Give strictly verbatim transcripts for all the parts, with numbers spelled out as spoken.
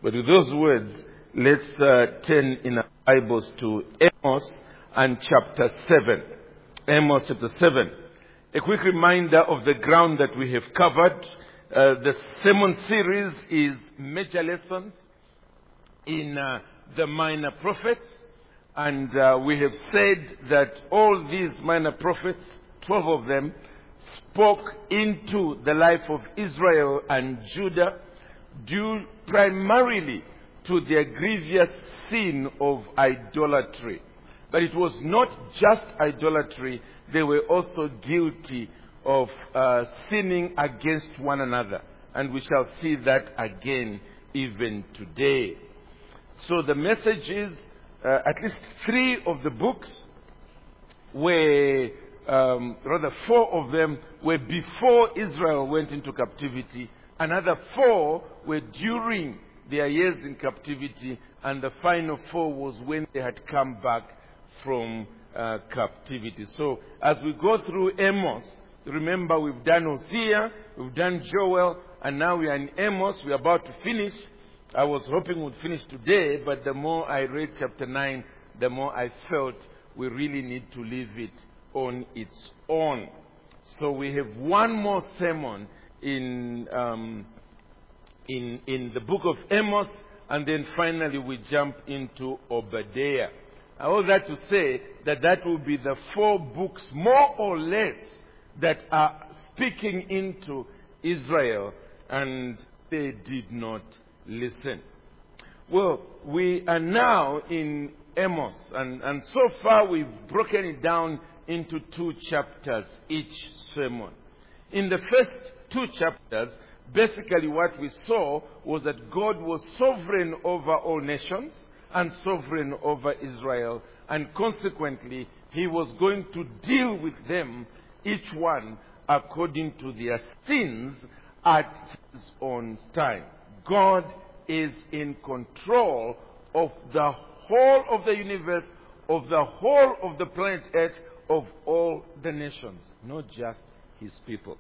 But with those words, let's uh, turn in our Bibles to Amos and chapter seven. Amos chapter seven. A quick reminder of the ground that we have covered. Uh, the sermon series is major lessons in uh, the minor prophets. And uh, we have said that all these minor prophets, twelve of them, spoke into the life of Israel and Judah due primarily to their grievous sin of idolatry. But it was not just idolatry, they were also guilty of uh, sinning against one another. And we shall see that again even today. So the message is, uh, at least three of the books were, um, rather four of them were before Israel went into captivity. Another four were during their years in captivity. And the final four was when they had come back from uh, captivity. So as we go through Amos, remember we've done Hosea, we've done Joel, and now we are in Amos. We're about to finish. I was hoping we'd finish today, but the more I read chapter nine, the more I felt we really need to leave it on its own. So we have one more sermon in um, in in the book of Amos, and then finally we jump into Obadiah. All that to say that that will be the four books, more or less, that are speaking into Israel, and they did not listen. Well, we are now in Amos, and, and so far we've broken it down into two chapters each sermon. In the first two chapters, basically what we saw was that God was sovereign over all nations and sovereign over Israel, and consequently he was going to deal with them, each one according to their sins at his own time. God is in control of the whole of the universe, of the whole of the planet Earth, of all the nations, not just his people.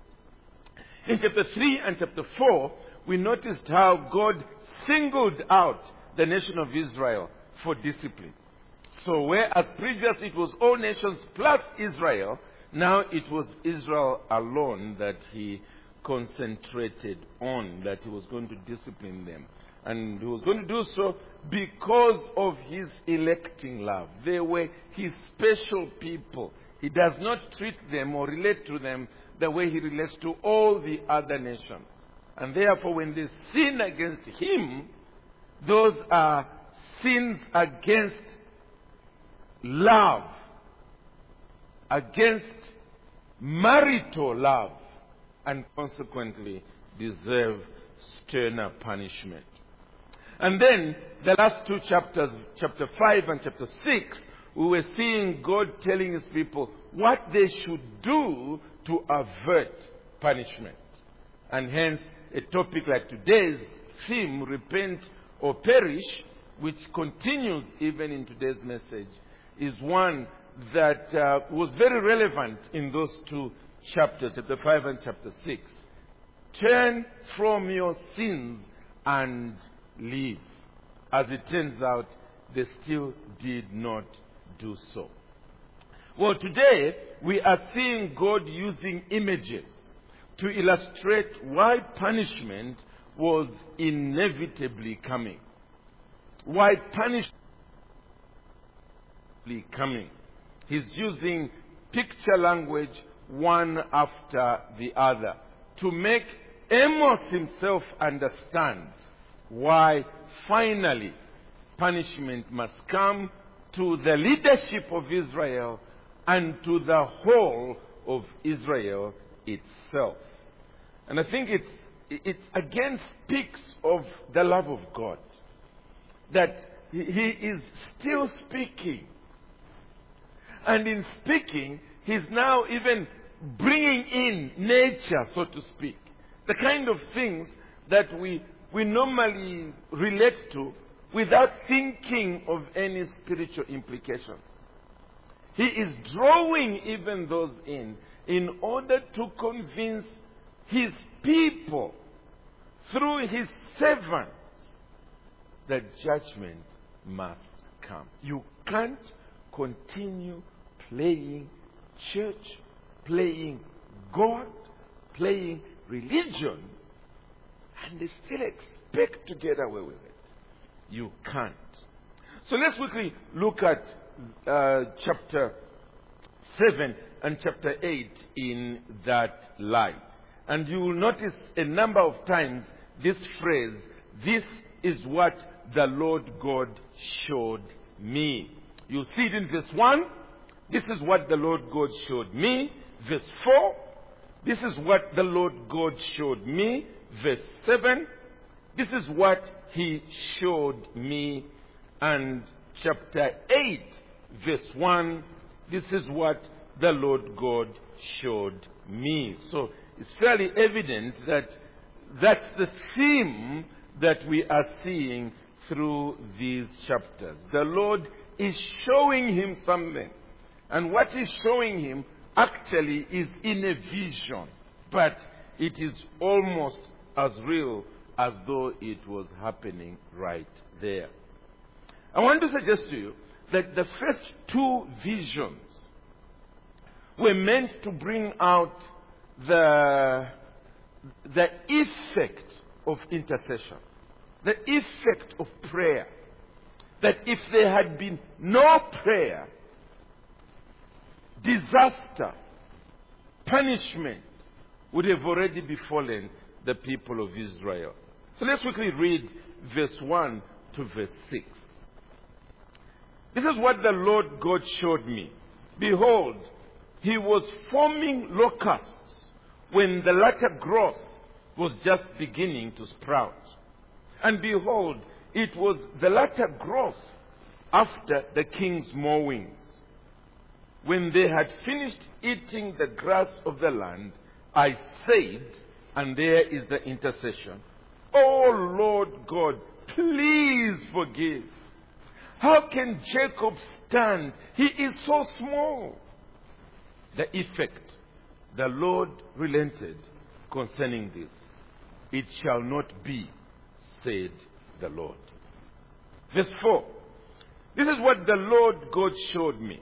In chapter three and chapter four, we noticed how God singled out the nation of Israel for discipline. So whereas previously it was all nations plus Israel, now it was Israel alone that he concentrated on, that he was going to discipline them. And he was going to do so because of his electing love. They were his special people. He does not treat them or relate to them the way he relates to all the other nations. And therefore when they sin against him, those are sins against love, against marital love, and consequently deserve sterner punishment. And then the last two chapters, chapter five and chapter six, we were seeing God telling his people what they should do to avert punishment. And hence a topic like today's theme, repent or perish, which continues even in today's message, is one that uh, was very relevant in those two chapters, chapter five and chapter six. Turn from your sins and live. As it turns out, they still did not do so. Well, today we are seeing God using images to illustrate why punishment was inevitably coming. Why punishment was coming. He's using picture language one after the other to make Amos himself understand why finally punishment must come to the leadership of Israel and to the whole of Israel itself. And I think it's, it again speaks of the love of God. That he is still speaking. And in speaking, he's now even bringing in nature, so to speak. The kind of things that we, we normally relate to without thinking of any spiritual implications. He is drawing even those in, in order to convince his people through his servants that judgment must come. You can't continue playing church, playing God, playing religion, and they still expect to get away with it. You can't. So let's quickly look at uh, chapter seven and chapter eight in that light. And you will notice a number of times this phrase, "This is what the Lord God showed me." You see it in verse one. This is what the Lord God showed me. Verse four. This is what the Lord God showed me. Verse seven. This is what he showed me. And chapter eight, verse one. This is what the Lord God showed me. So it's fairly evident that that's the theme that we are seeing through these chapters. The Lord is showing him something. And what he's showing him actually is in a vision. But it is almost as real as though it was happening right there. I want to suggest to you that the first two visions were meant to bring out the, the effect of intercession, the effect of prayer. That if there had been no prayer, disaster, punishment would have already befallen the people of Israel. So let's quickly read verse one to verse six. This is what the Lord God showed me. Behold, he was forming locusts when the latter growth was just beginning to sprout. And behold, it was the latter growth after the king's mowings. When they had finished eating the grass of the land, I said, and there is the intercession, "Oh Lord God, please forgive. How can Jacob stand? He is so small." The effect, the Lord relented concerning this. "It shall not be, said the Lord." Verse four. This is what the Lord God showed me.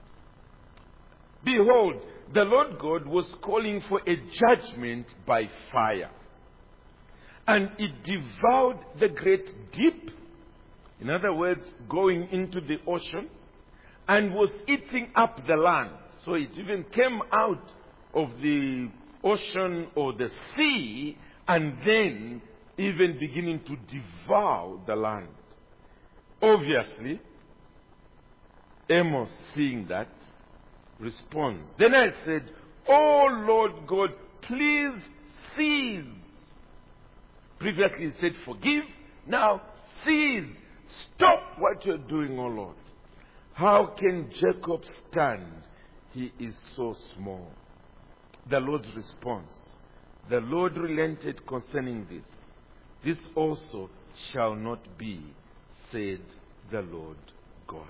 Behold, the Lord God was calling for a judgment by fire. And it devoured the great deep, in other words, going into the ocean, and was eating up the land. So it even came out of the ocean or the sea, and then even beginning to devour the land. Obviously, Amos, seeing that, responds. Then I said, "Oh Lord God, please cease." Previously he said, "Forgive." Now, cease. Stop what you're doing, oh Lord. How can Jacob stand? He is so small. The Lord's response. The Lord relented concerning this. This also shall not be, said the Lord God.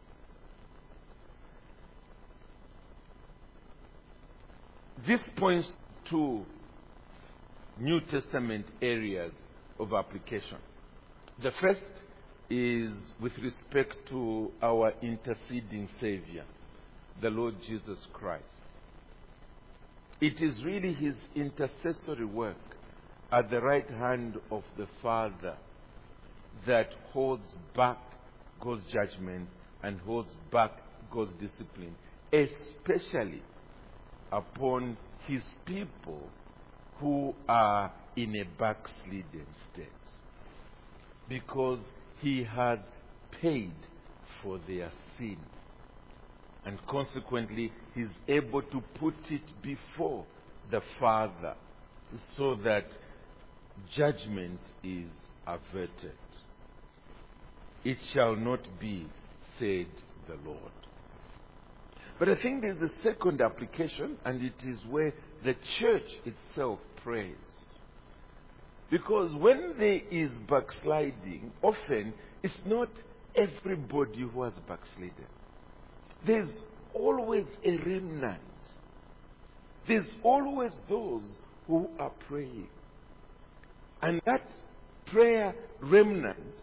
This points to New Testament areas of application. The first is with respect to our interceding Savior, the Lord Jesus Christ. It is really his intercessory work at the right hand of the Father that holds back God's judgment and holds back God's discipline, especially upon his people who are in a backslidden state, because he had paid for their sin, and consequently he's able to put it before the Father so that judgment is averted. It shall not be, said the Lord. But I think there's a second application, and it is where the church itself prays. Because when there is backsliding, often it's not everybody who has backslidden. There's always a remnant. There's always those who are praying. And that prayer remnant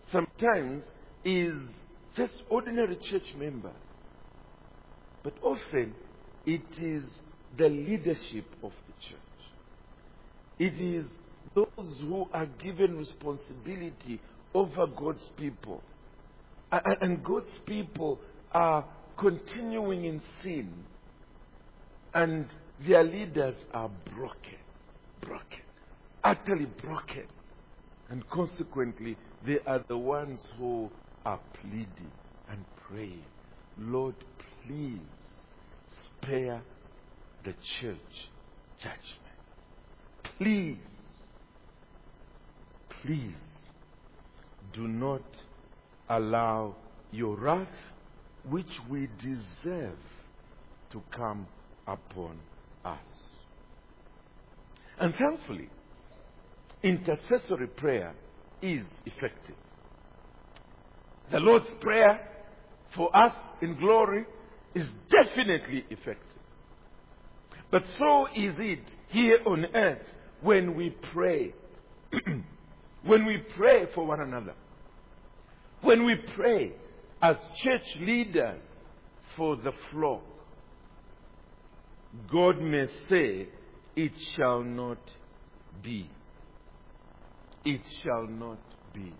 sometimes is just ordinary church members. But often it is the leadership of the church. It is those who are given responsibility over God's people. And God's people are continuing in sin. And their leaders are broken. Broken. Utterly broken. And consequently, they are the ones who are pleading and praying, Lord, please spare the church judgment. Please, please do not allow your wrath, which we deserve, to come upon us. And thankfully, intercessory prayer is effective. The Lord's Prayer for us in glory is definitely effective. But so is it here on earth when we pray. When we pray for one another. When we pray as church leaders for the flock. God may say, it shall not be. It shall not be.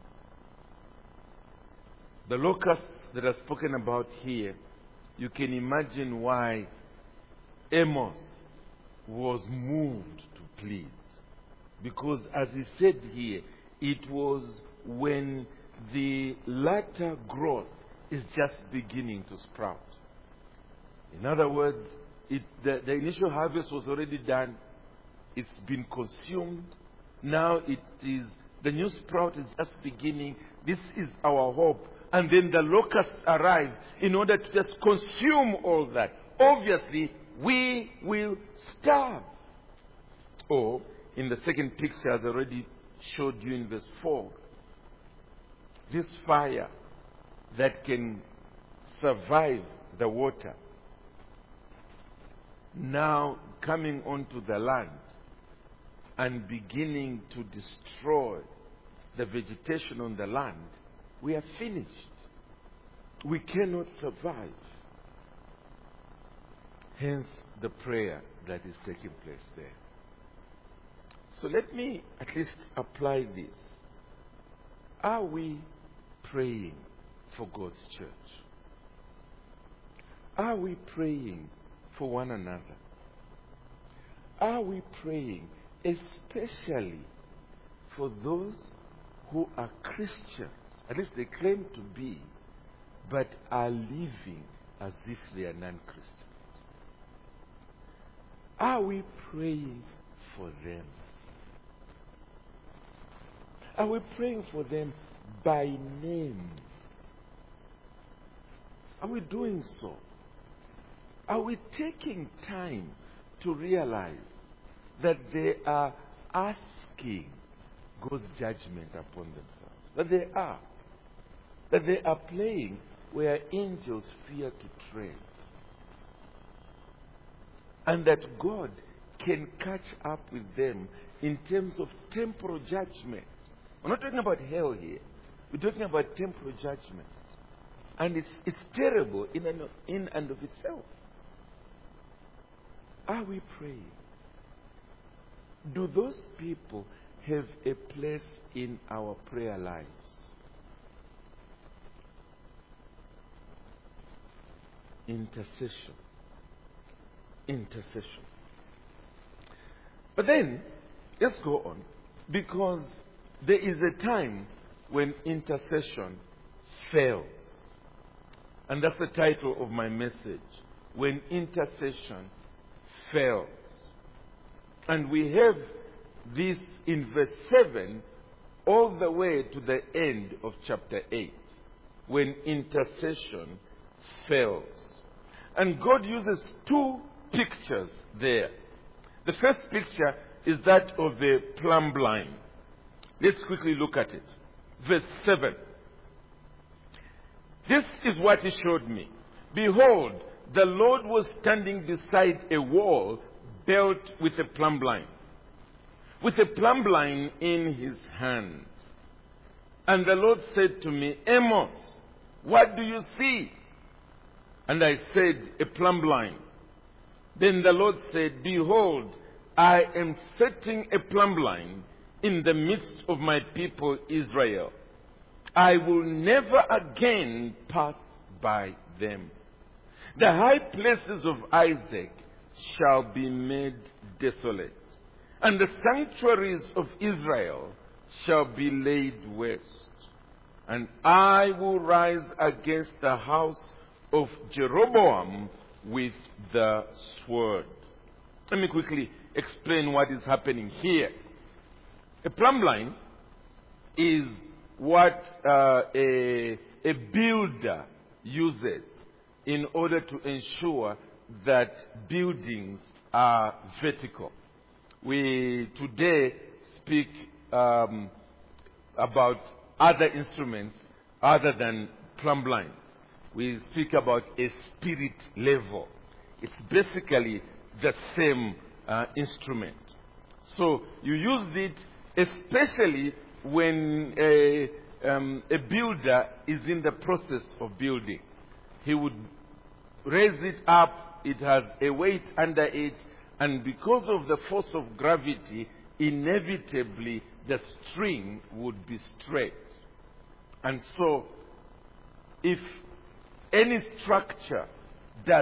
The locusts that are spoken about here, you can imagine why Amos was moved to plead. Because as he said here, it was when the latter growth is just beginning to sprout. In other words, it, the, the initial harvest was already done. It's been consumed. Now it is, the new sprout is just beginning. This is our hope. And then the locusts arrive in order to just consume all that. Obviously, we will starve. Or, in the second picture, as I already showed you in verse four, this fire that can survive the water, now coming onto the land and beginning to destroy the vegetation on the land, we are finished. We cannot survive. Hence the prayer that is taking place there. So let me at least apply this. Are we praying for God's church? Are we praying for one another? Are we praying especially for those who are Christians? At least they claim to be, but are living as if they are non-Christians. Are we praying for them? Are we praying for them by name? Are we doing so? Are we taking time to realize that they are asking God's judgment upon themselves? That they are. That they are playing where angels fear to tread. And that God can catch up with them in terms of temporal judgment. We're not talking about hell here. We're talking about temporal judgment. And it's, it's terrible in and, of, in and of itself. Are we praying? Do those people have a place in our prayer lives? Intercession. Intercession. But then, let's go on. Because there is a time when intercession fails. And that's the title of my message. When intercession fails. And we have this in verse seven all the way to the end of chapter eight. When intercession fails. And God uses two pictures there. The first picture is that of the plumb line. Let's quickly look at it. Verse seven. This is what he showed me. Behold, the Lord was standing beside a wall built with a plumb line, with a plumb line in his hand. And the Lord said to me, Amos, what do you see? And I said, a plumb line. Then the Lord said, behold, I am setting a plumb line in the midst of my people Israel. I will never again pass by them. The high places of Isaac shall be made desolate, and the sanctuaries of Israel shall be laid waste. And I will rise against the house of Jeroboam with the sword. Let me quickly explain what is happening here. A plumb line is what uh, a, a builder uses in order to ensure that buildings are vertical. We today speak um, about other instruments other than plumb lines. We speak about a spirit level. It's basically the same uh, instrument. So you use it especially when a, um, a builder is in the process of building. He would raise it up, it has a weight under it, and because of the force of gravity, inevitably the string would be straight. And so, if any structure does,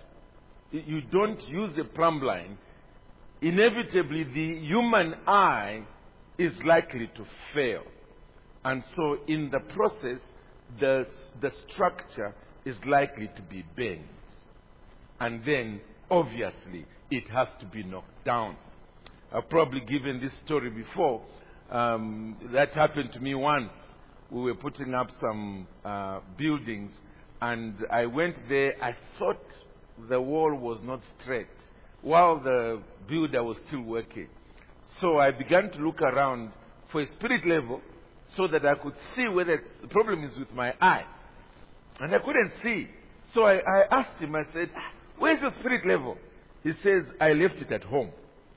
you don't use a plumb line, inevitably the human eye is likely to fail. And so in the process, the, the structure is likely to be bent. And then, obviously, it has to be knocked down. I've probably given this story before. Um, that happened to me once. We were putting up some uh, buildings, and I went there. I thought the wall was not straight while the builder was still working. So I began to look around for a spirit level so that I could see whether the problem is with my eye. And I couldn't see. So I, I asked him, I said, where's your spirit level? He says, I left it at home.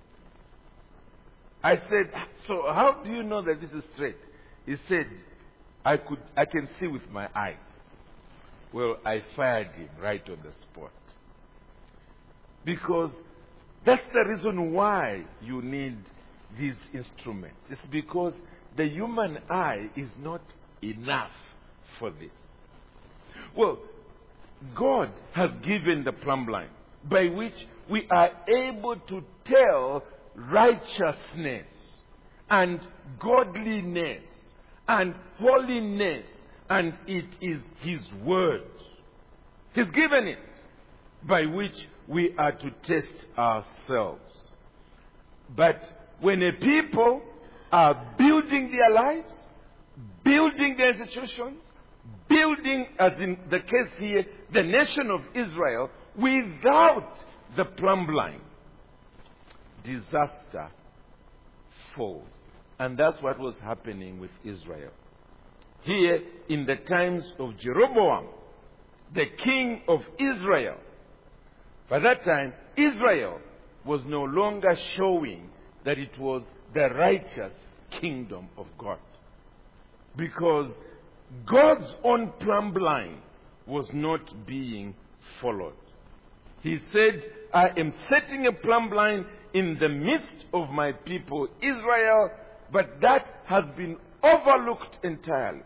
I said, so how do you know that this is straight? He said, I could, I can see with my eyes. Well, I fired him right on the spot. Because that's the reason why you need these instruments. It's because the human eye is not enough for this. Well, God has given the plumb line by which we are able to tell righteousness and godliness and holiness, and it is His word. He's given it by which we are to test ourselves. But when a people are building their lives, building their institutions, building, as in the case here, the nation of Israel, without the plumb line, disaster falls. And that's what was happening with Israel. Here, in the times of Jeroboam, the king of Israel, by that time, Israel was no longer showing that it was the righteous kingdom of God. Because God's own plumb line was not being followed. He said, I am setting a plumb line in the midst of my people Israel, but that has been overlooked entirely.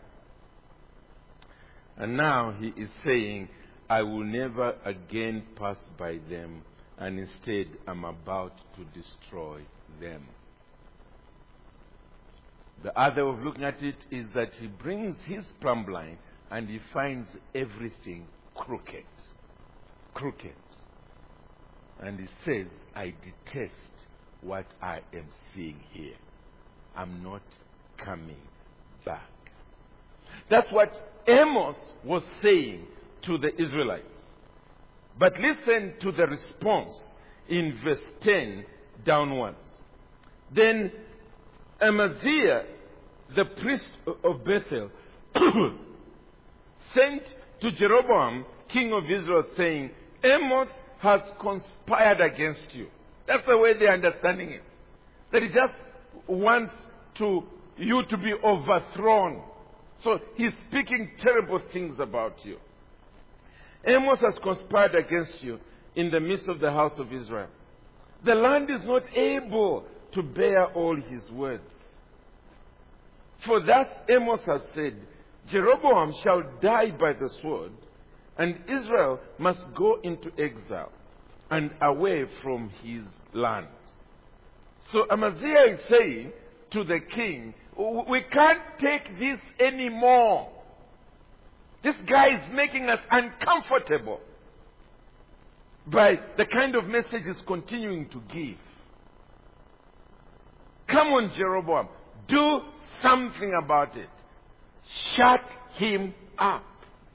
And now he is saying, I will never again pass by them, and instead I'm about to destroy them. The other way of looking at it is that he brings his plumb line and he finds everything crooked. Crooked. And he says, I detest what I am seeing here. I'm not coming back. That's what Amos was saying to the Israelites. But listen to the response in verse ten downwards. Then Amaziah, the priest of Bethel, sent to Jeroboam, king of Israel, saying, Amos has conspired against you. That's the way they're understanding it. That he just wants to you to be overthrown. So he's speaking terrible things about you. Amos has conspired against you in the midst of the house of Israel. The land is not able to bear all his words. For thus Amos has said, Jeroboam shall die by the sword, and Israel must go into exile and away from his land. So Amaziah is saying to the king, we can't take this anymore. This guy is making us uncomfortable by the kind of message he's continuing to give. Come on, Jeroboam, do something about it. Shut him up.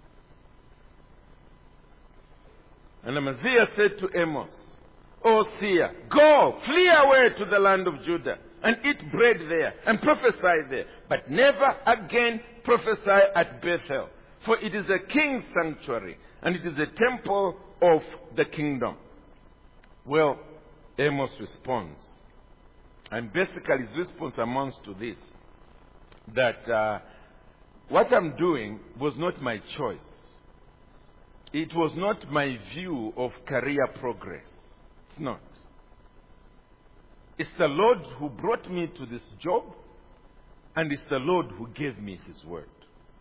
And Amaziah said to Amos, O seer, go, flee away to the land of Judah, and eat bread there, and prophesy there. But never again prophesy at Bethel, for it is a king's sanctuary, and it is a temple of the kingdom. Well, Amos responds. And basically his response amounts to this, that uh, what I'm doing was not my choice. It was not my view of career progress. It's not. It's the Lord who brought me to this job, and it's the Lord who gave me his word.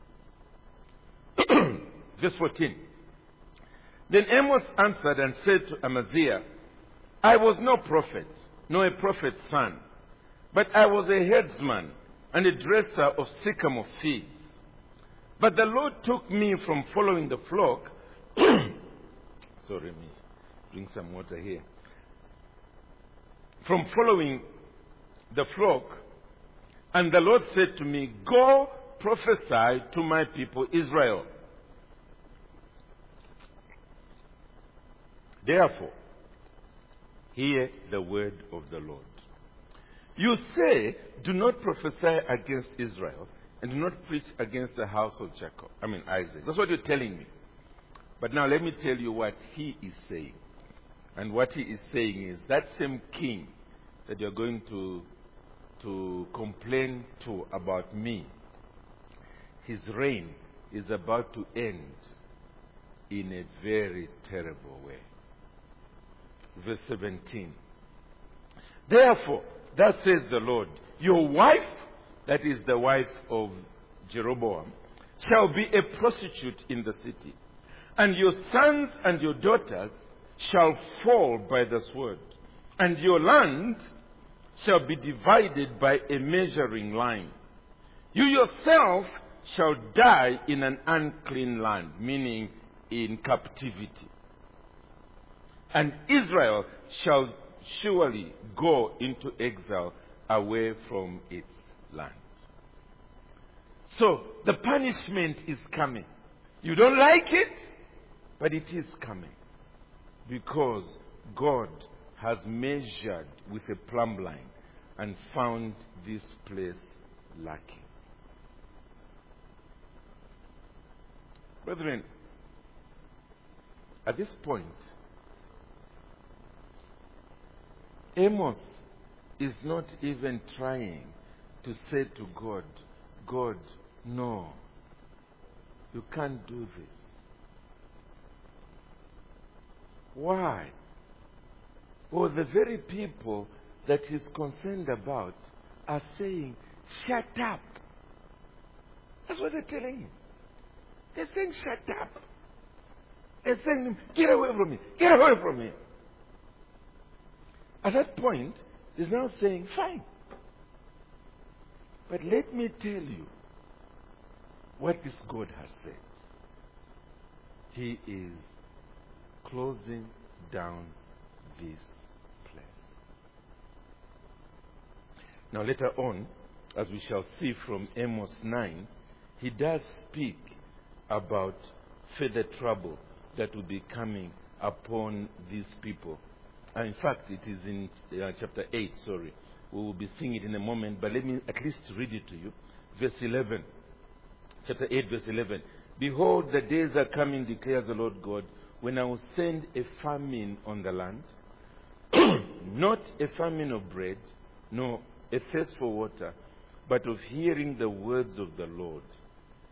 Verse fourteen. Then Amos answered and said to Amaziah, I was no prophet, nor a prophet's son, but I was a herdsman and a dresser of sycamore figs. But the Lord took me from following the flock. Sorry, me. Drink some water here. From following the flock, and the Lord said to me, go prophesy to my people Israel. Therefore, hear the word of the Lord. You say, do not prophesy against Israel, and do not preach against the house of Jacob. I mean Isaac. That's what you're telling me. But now let me tell you what he is saying. And what he is saying is that same king that you're going to, to complain to about me, his reign is about to end in a very terrible way. Verse seventeen. Therefore, thus says the Lord, your wife, that is the wife of Jeroboam, shall be a prostitute in the city, and your sons and your daughters shall fall by the sword, and your land shall be divided by a measuring line. You yourself shall die in an unclean land, meaning in captivity. And Israel shall surely go into exile away from its land. So the punishment is coming. You don't like it, but it is coming. Because God has measured with a plumb line and found this place lacking. Brethren, at this point, Amos is not even trying to say to God, God, no, you can't do this. Why? Well, the very people that he's concerned about are saying, shut up. That's what they're telling him. They're saying, shut up. They're saying, get away from me. Get away from me. At that point, he's now saying, fine. But let me tell you what this God has said. He is closing down this place. Now later on, as we shall see from Amos nine, he does speak about further trouble that will be coming upon these people. And in fact, it is in uh, chapter eight, sorry. We will be seeing it in a moment, but let me at least read it to you. Verse eleven. Chapter eight, verse eleven. Behold, the days are coming, declares the Lord God, when I will send a famine on the land, not a famine of bread, nor a thirst for water, but of hearing the words of the Lord.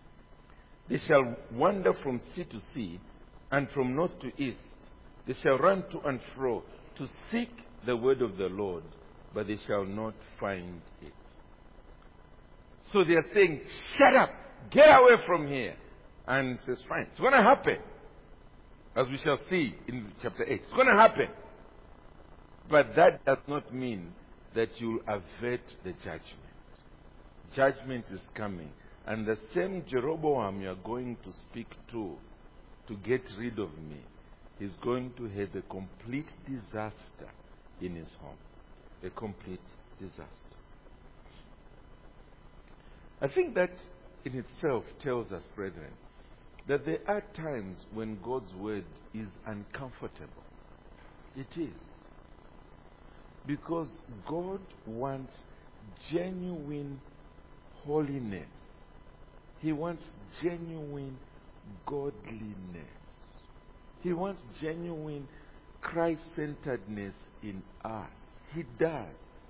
They shall wander from sea to sea, and from north to east. They shall run to and fro to seek the word of the Lord, but they shall not find it. So they are saying, shut up, get away from here. And says, fine, it's going to happen. As we shall see in chapter eight. It's going to happen. But that does not mean that you'll avert the judgment. Judgment is coming. And the same Jeroboam you are going to speak to, to get rid of me, is going to have a complete disaster in his home. A complete disaster. I think that in itself tells us, brethren, that there are times when God's word is uncomfortable. It is. Because God wants genuine holiness. He wants genuine godliness. He wants genuine Christ-centeredness in us. He does.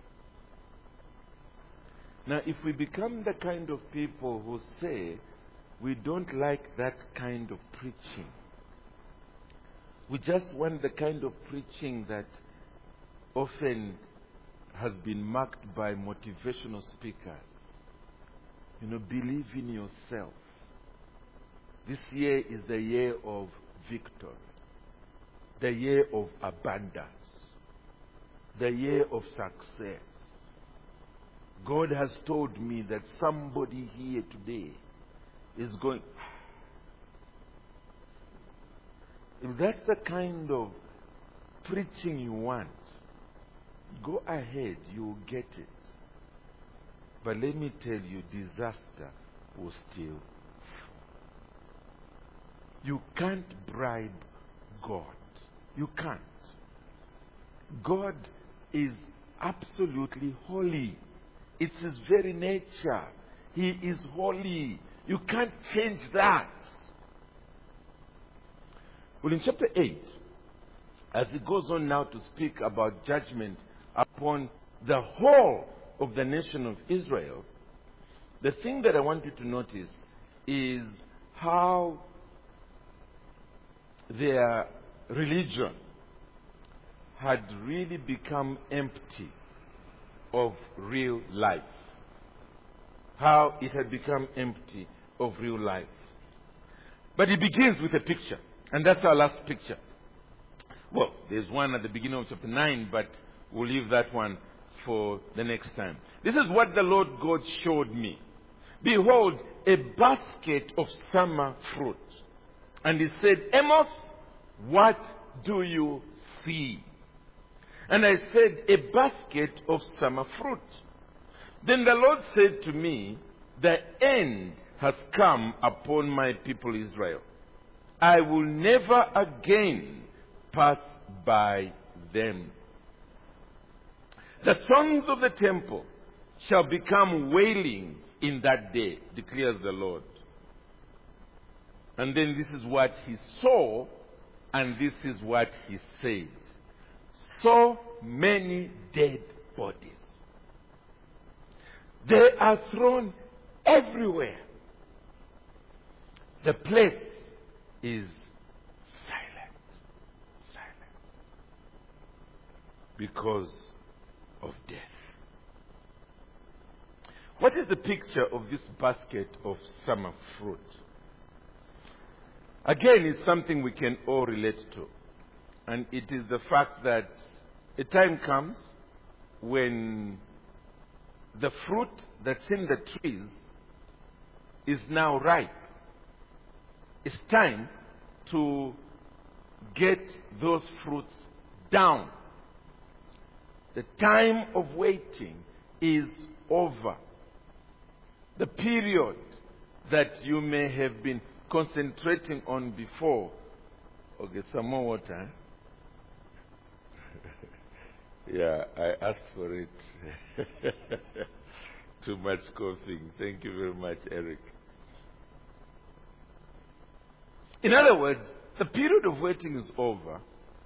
Now, if we become the kind of people who say we don't like that kind of preaching, we just want the kind of preaching that often has been marked by motivational speakers. You know, believe in yourself. This year is the year of victory, the year of abundance, the year of success. God has told me that somebody here today is going. If that's the kind of preaching you want, go ahead, you'll get it. But let me tell you, disaster will still fall. You can't bribe God. You can't. God is absolutely holy. It's his very nature. He is holy. You can't change that. Well, in chapter eight, as it goes on now to speak about judgment upon the whole of the nation of Israel, the thing that I want you to notice is how their religion had really become empty of real life. How it had become empty of real life. But it begins with a picture. And that's our last picture. Well, there's one at the beginning of chapter nine, but we'll leave that one for the next time. This is what the Lord God showed me. Behold, a basket of summer fruit. And he said, Amos, what do you see? And I said, a basket of summer fruit. Then the Lord said to me, the end has come upon my people Israel. I will never again pass by them. The songs of the temple shall become wailings in that day, declares the Lord. And then this is what he saw, and this is what he said. So many dead bodies. They are thrown everywhere. The place is silent. Silent. Because of death. What is the picture of this basket of summer fruit? Again, it's something we can all relate to. And it is the fact that a time comes when the fruit that's in the trees is now ripe. It's time to get those fruits down. The time of waiting is over. The period that you may have been concentrating on before. Okay, some more water. Yeah, I asked for it. Too much coughing. Thank you very much, Eric. In other words, the period of waiting is over.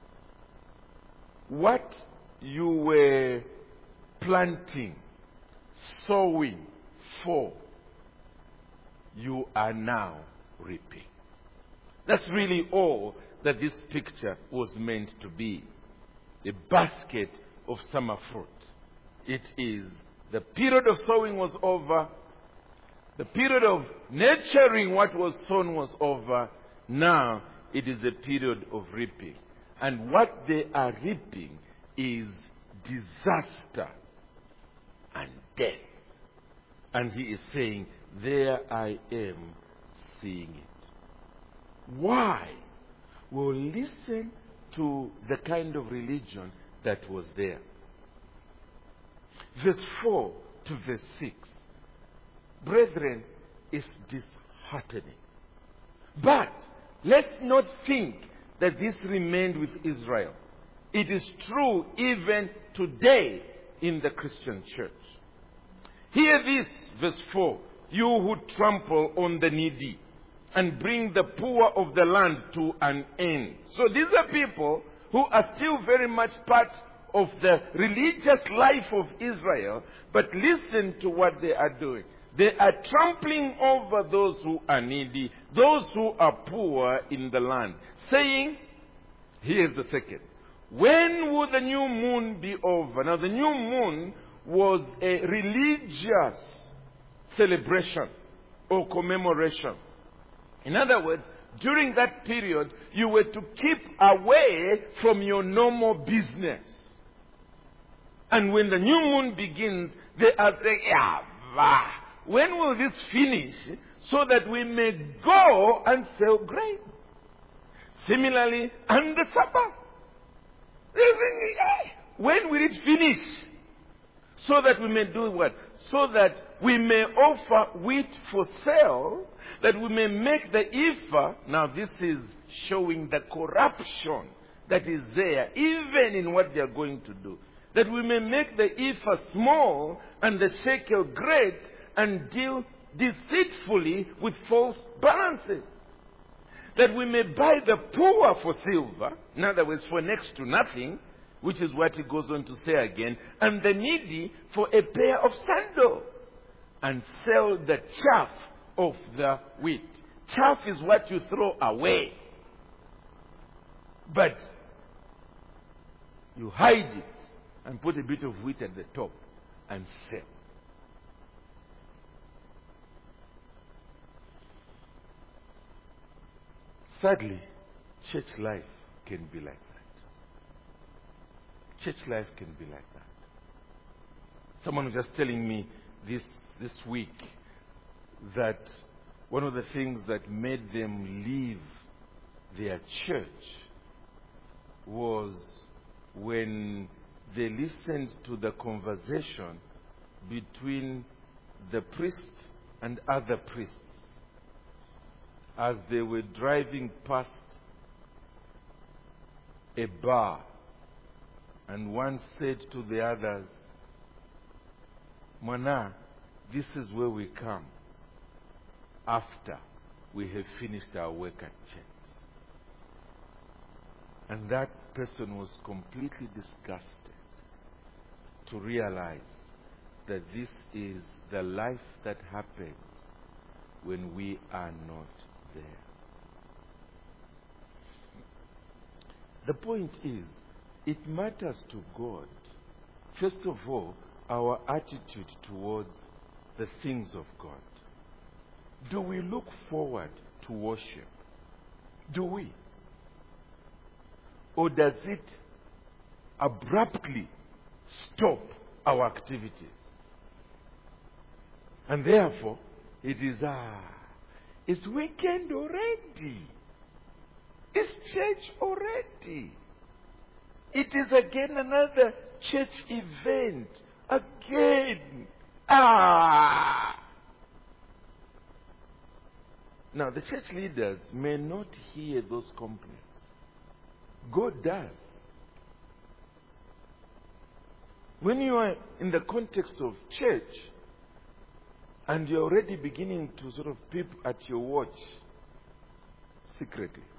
What you were planting, sowing for, you are now reaping. That's really all that this picture was meant to be. A basket of summer fruit. It is the period of sowing was over. The period of nurturing what was sown was over. Now it is a period of reaping. And what they are reaping is disaster and death. And he is saying, there I am seeing it. Why? Well, listen to the kind of religion that was there. Verse four to verse six. Brethren, is disheartening. But let's not think that this remained with Israel. It is true even today in the Christian church. Hear this, verse four. You who trample on the needy and bring the poor of the land to an end. So these are people who are still very much part of the religious life of Israel, but listen to what they are doing. They are trampling over those who are needy, those who are poor in the land, saying, here's the second, when will the new moon be over? Now the new moon was a religious celebration or commemoration. In other words, during that period, you were to keep away from your normal business. And when the new moon begins, they are saying, yeah, bah, when will this finish so that we may go and sell grain? Similarly, on the Sabbath, they're saying, yeah, when will it finish? So that we may do what? So that we may offer wheat for sale, that we may make the ephah. Now this is showing the corruption that is there, even in what they are going to do. That we may make the ephah small and the shekel great, and deal deceitfully with false balances. That we may buy the poor for silver, in other words, for next to nothing, which is what he goes on to say again, and the needy for a pair of sandals, and sell the chaff of the wheat. Chaff is what you throw away, but you hide it and put a bit of wheat at the top and sell. Sadly, church life can be like that. Church life can be like that. Someone was just telling me this this week that one of the things that made them leave their church was when they listened to the conversation between the priest and other priests as they were driving past a bar, and one said to the others, Mwana, this is where we come after we have finished our work at church. And that person was completely disgusted to realize that this is the life that happens when we are not there. The point is, it matters to God, first of all, our attitude towards the things of God. Do we look forward to worship? Do we? Or does it abruptly stop our activities? And therefore, it is, ah, it's weekend already. It's church already. It is again another church event. Again. Ah. Now, the church leaders may not hear those complaints. God does. When you are in the context of church and you're already beginning to sort of peep at your watch secretly,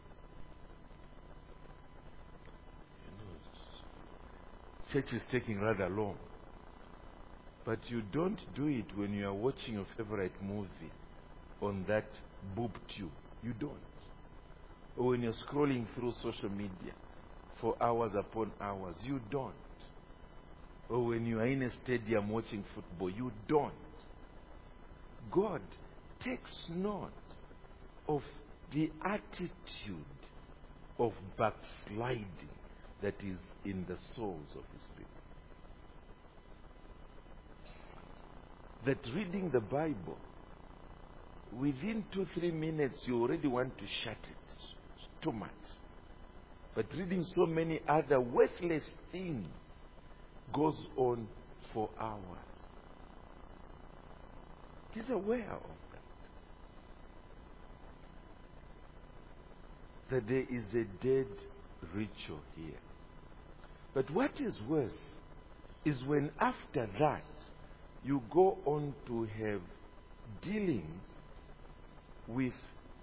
church is taking rather long. But you don't do it when you are watching your favorite movie on that boob tube. You don't. Or when you're scrolling through social media for hours upon hours, you don't. Or when you are in a stadium watching football, you don't. God takes note of the attitude of backsliding that is in the souls of his people. That reading the Bible, within two, three minutes, you already want to shut it. It's too much. But reading so many other worthless things goes on for hours. He's aware of that. That there is a dead ritual here. But what is worse is when after that you go on to have dealings with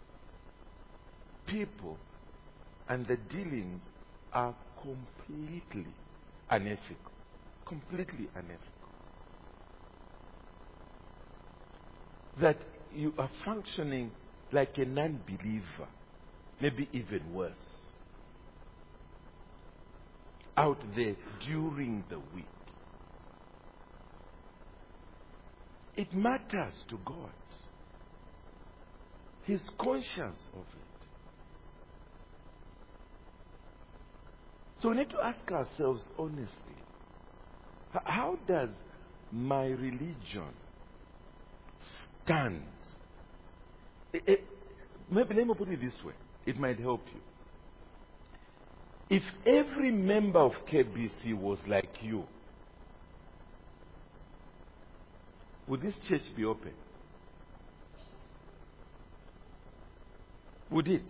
people and the dealings are completely unethical. Completely unethical. That you are functioning like a non-believer, maybe even worse, out there during the week. It matters to God. He's conscious of it. So we need to ask ourselves honestly, how does my religion stand? It, it, maybe let me put it this way. It might help you. If every member of K B C was like you, would this church be open? Would it?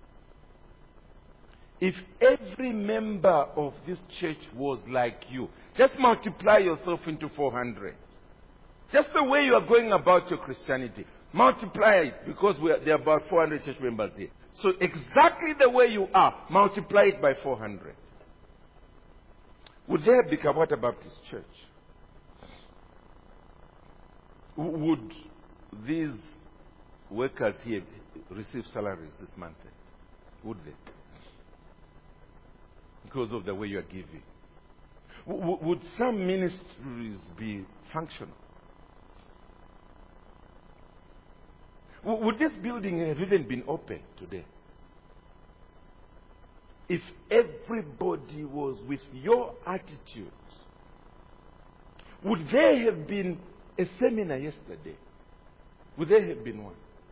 If every member of this church was like you, just multiply yourself into four hundred. Just the way you are going about your Christianity. Multiply it, because we are, there are about four hundred church members here. So exactly the way you are, multiply it by four hundred. Would there be Kabata Baptist Church? Would these workers here receive salaries this month? Would they? Because of the way you are giving. W- would some ministries be functional? W- would this building have even been open today? If everybody was with your attitude, would there have been a seminar yesterday? Would there have been one?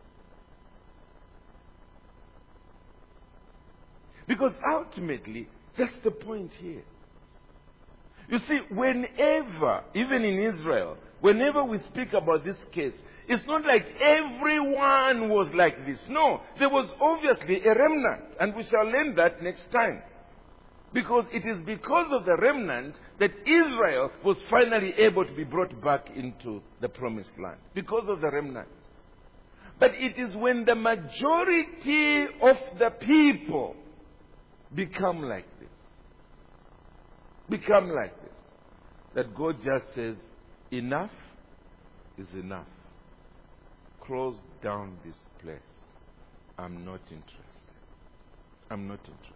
Because ultimately, that's the point here. You see, whenever, even in Israel, whenever we speak about this case, it's not like everyone was like this. No, there was obviously a remnant, and we shall learn that next time. Because it is because of the remnant that Israel was finally able to be brought back into the promised land. Because of the remnant. But it is when the majority of the people become like this, become like this, that God just says, enough is enough. Close down this place. I'm not interested. I'm not interested.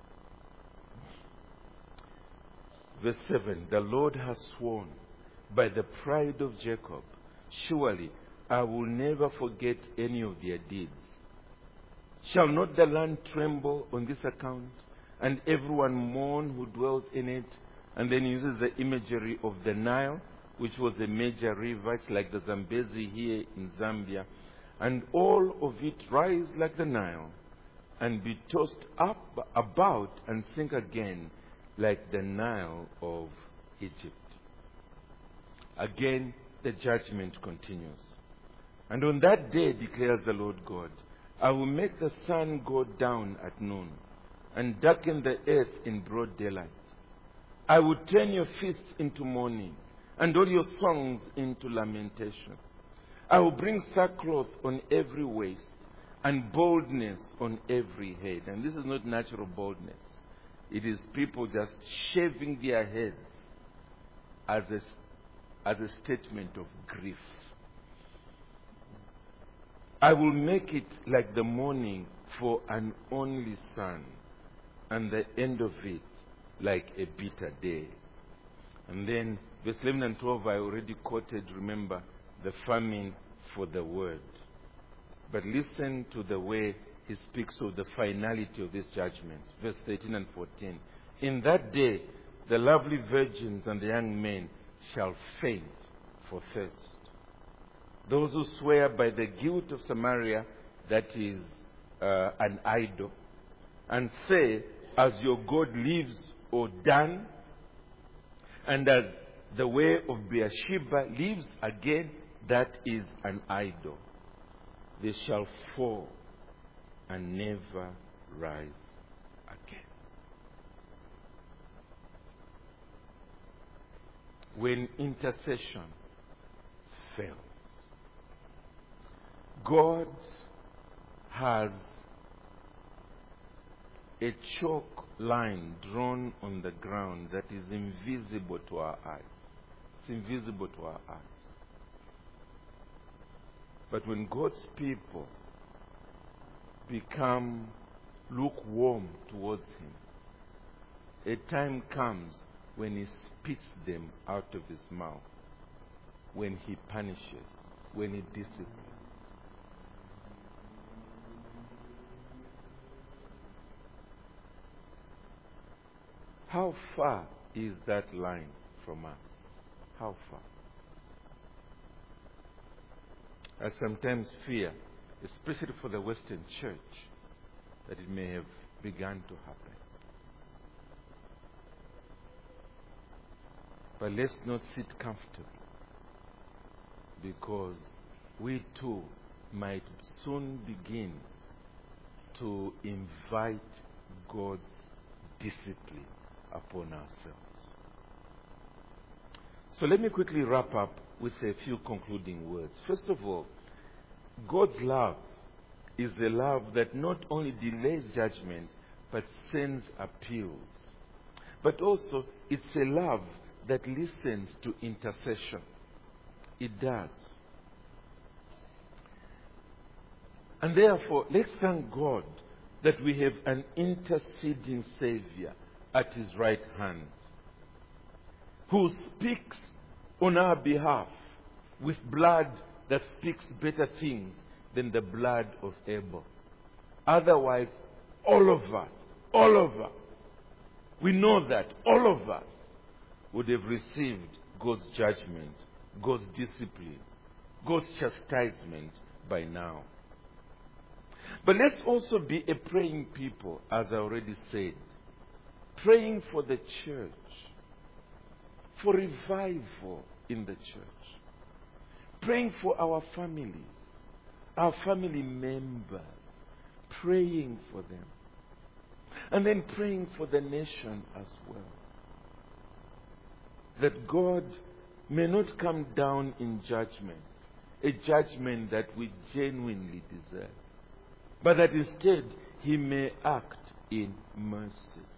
Verse seven, the Lord has sworn by the pride of Jacob, surely I will never forget any of their deeds. Shall not the land tremble on this account, and everyone mourn who dwells in it? And then he uses the imagery of the Nile, which was a major river. It's like the Zambezi here in Zambia. And all of it rise like the Nile, and be tossed up about and sink again like the Nile of Egypt. Again, the judgment continues. And on that day, declares the Lord God, I will make the sun go down at noon, and darken the earth in broad daylight. I will turn your feasts into mourning, and all your songs into lamentation. I will bring sackcloth on every waist, and baldness on every head. And this is not natural baldness. It is people just shaving their heads as a, as a statement of grief. I will make it like the morning for an only son, and the end of it like a bitter day. And then verse eleven and twelve I already quoted, remember, the famine for the word. But listen to the way he speaks of the finality of this judgment. Verse thirteen and fourteen. In that day, the lovely virgins and the young men shall faint for thirst. Those who swear by the guilt of Samaria, that is uh, an idol, and say, as your God lives, O Dan, and as the way of Beersheba lives again, that is an idol. They shall fall and never rise again. When intercession fails, God has a chalk line drawn on the ground that is invisible to our eyes. It's invisible to our eyes. But when God's people become lukewarm towards Him, a time comes when He spits them out of His mouth, when He punishes, when He disciplines. How far is that line from us? How far? I sometimes fear, especially for the Western church, that it may have begun to happen. But let's not sit comfortably, because we too might soon begin to invite God's discipline upon ourselves. So let me quickly wrap up with a few concluding words. First of all, God's love is the love that not only delays judgment, but sends appeals. But also, it's a love that listens to intercession. It does. And therefore, let's thank God that we have an interceding Savior at His right hand, who speaks on our behalf with blood that speaks better things than the blood of Abel. Otherwise, all of us, all of us, we know that all of us would have received God's judgment, God's discipline, God's chastisement by now. But let's also be a praying people, as I already said. Praying for the church, for revival in the church. Praying for our families, our family members. Praying for them. And then praying for the nation as well. That God may not come down in judgment, a judgment that we genuinely deserve, but that instead He may act in mercy.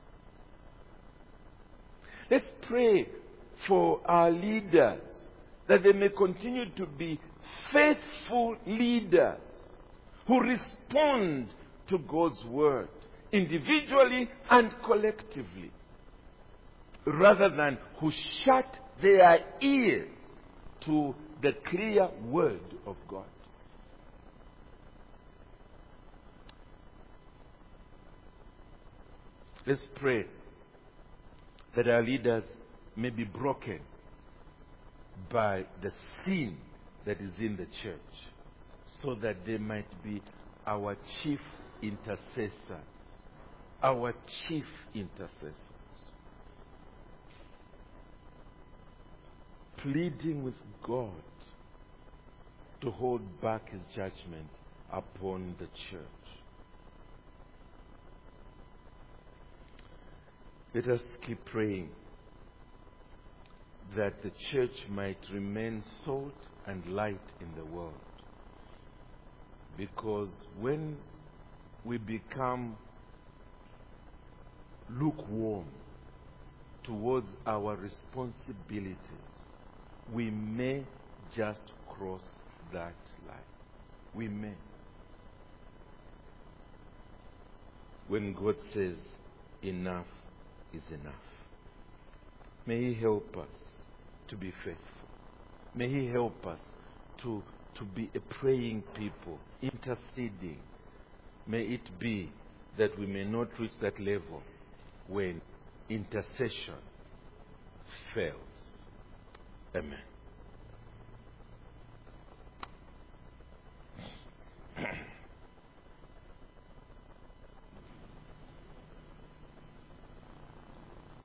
Let's pray for our leaders, that they may continue to be faithful leaders who respond to God's word, individually and collectively, rather than who shut their ears to the clear word of God. Let's pray that our leaders may be broken by the sin that is in the church, so that they might be our chief intercessors. Our chief intercessors. Pleading with God to hold back His judgment upon the church. Let us keep praying that the church might remain salt and light in the world. Because when we become lukewarm towards our responsibilities, we may just cross that line. We may. when God says, enough is enough. May He help us to be faithful. May He help us to, to be a praying people, interceding. May it be that we may not reach that level when intercession fails. Amen.